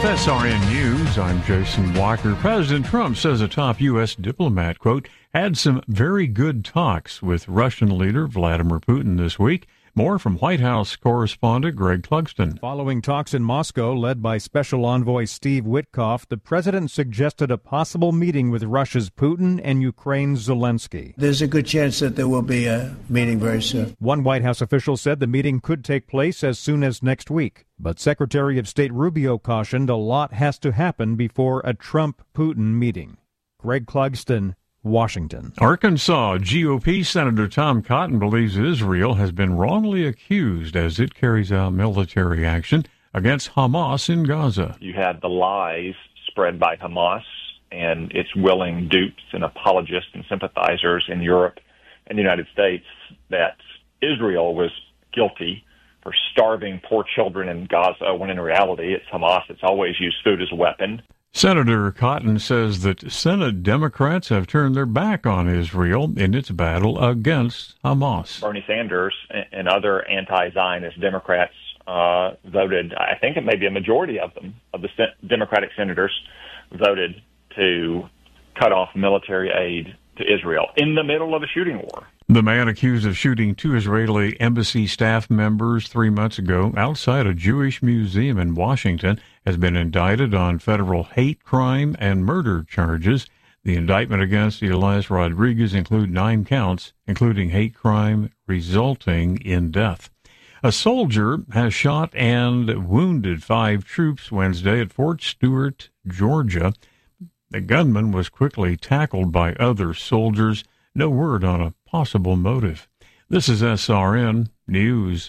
With SRN News, I'm Jason Walker. President Trump says a top U.S. diplomat, quote, had some very good talks with Russian leader Vladimir Putin this week. More from White House correspondent Greg Clugston. Following talks in Moscow led by Special Envoy Steve Witkoff, the president suggested a possible meeting with Russia's Putin and Ukraine's Zelensky. There's a good chance that there will be a meeting very soon. One White House official said the meeting could take place as soon as next week. But Secretary of State Rubio cautioned a lot has to happen before a Trump-Putin meeting. Greg Clugston, Washington. Arkansas GOP Senator Tom Cotton believes Israel has been wrongly accused as it carries out military action against Hamas in Gaza. You had the lies spread by Hamas and its willing dupes and apologists and sympathizers in Europe and the United States that Israel was guilty for starving poor children in Gaza, when in reality it's Hamas that's always used food as a weapon. Senator Cotton says that Senate Democrats have turned their back on Israel in its battle against Hamas. Bernie Sanders and other anti-Zionist Democrats voted, I think it may be a majority of them, of the Democratic senators, voted to cut off military aid to Israel in the middle of a shooting war. The man accused of shooting 2 Israeli embassy staff members 3 months ago outside a Jewish museum in Washington has been indicted on federal hate crime and murder charges. The indictment against Elias Rodriguez include 9 counts, including hate crime resulting in death. A soldier has shot and wounded 5 troops Wednesday at Fort Stewart, Georgia. The gunman was quickly tackled by other soldiers. No word on a possible motive. This is SRN News.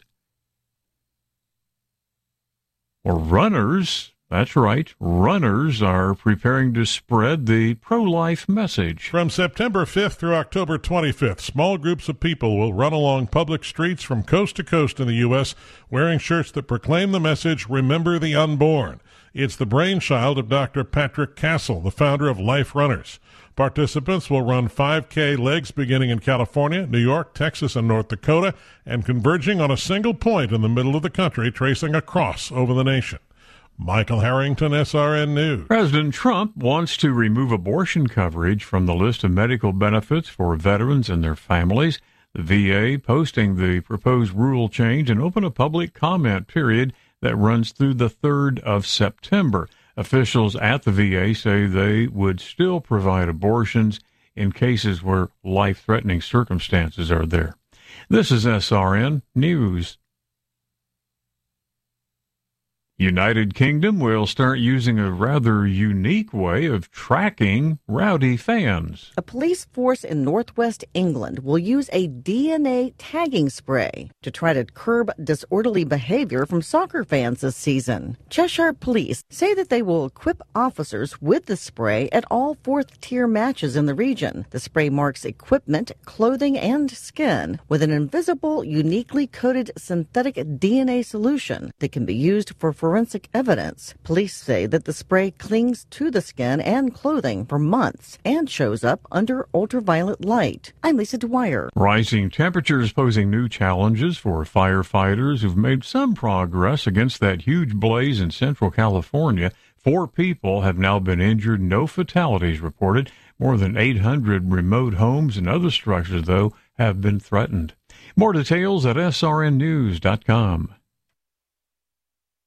Or runners, that's right, runners are preparing to spread the pro-life message. From September 5th through October 25th, small groups of people will run along public streets from coast to coast in the U.S. wearing shirts that proclaim the message, "Remember the Unborn." It's the brainchild of Dr. Patrick Castle, the founder of Life Runners. Participants will run 5K legs beginning in California, New York, Texas, and North Dakota, and converging on a single point in the middle of the country, tracing a cross over the nation. Michael Harrington, SRN News. President Trump wants to remove abortion coverage from the list of medical benefits for veterans and their families. The VA posting the proposed rule change and open a public comment period that runs through the 3rd of September. Officials at the VA say they would still provide abortions in cases where life-threatening circumstances are there. This is SRN News. United Kingdom will start using a rather unique way of tracking rowdy fans. A police force in northwest England will use a DNA tagging spray to try to curb disorderly behavior from soccer fans this season. Cheshire Police say that they will equip officers with the spray at all 4th-tier matches in the region. The spray marks equipment, clothing, and skin with an invisible, uniquely coated synthetic DNA solution that can be used for forensic evidence. Police say that the spray clings to the skin and clothing for months and shows up under ultraviolet light. I'm Lisa Dwyer. Rising temperatures posing new challenges for firefighters who've made some progress against that huge blaze in Central California. 4 people have now been injured, no fatalities reported. More than 800 remote homes and other structures, though, have been threatened. More details at srnnews.com.